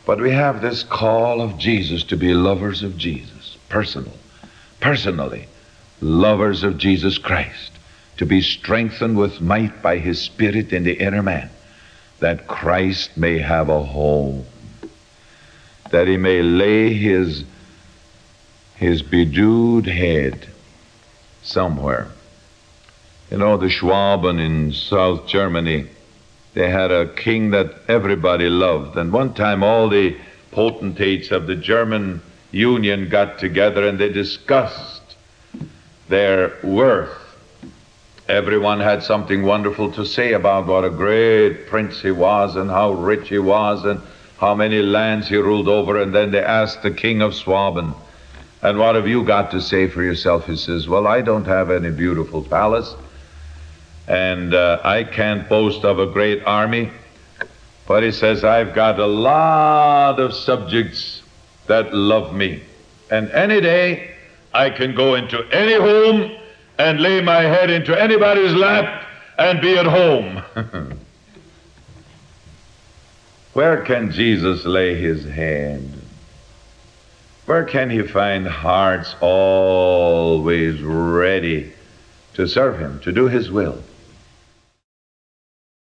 But we have this call of Jesus to be lovers of Jesus, personally, lovers of Jesus Christ, to be strengthened with might by his Spirit in the inner man, that Christ may have a home, that he may lay his bedewed head somewhere. You know, the Schwaben in South Germany, they had a king that everybody loved. And one time all the potentates of the German Union got together and they discussed their worth. Everyone had something wonderful to say about what a great prince he was and how rich he was and how many lands he ruled over. And then they asked the king of Schwaben, and what have you got to say for yourself? He says, well, I don't have any beautiful palace, and I can't boast of a great army, but he says, I've got a lot of subjects that love me. And any day I can go into any home and lay my head into anybody's lap and be at home. Where can Jesus lay his head? Where can he find hearts always ready to serve him, to do his will?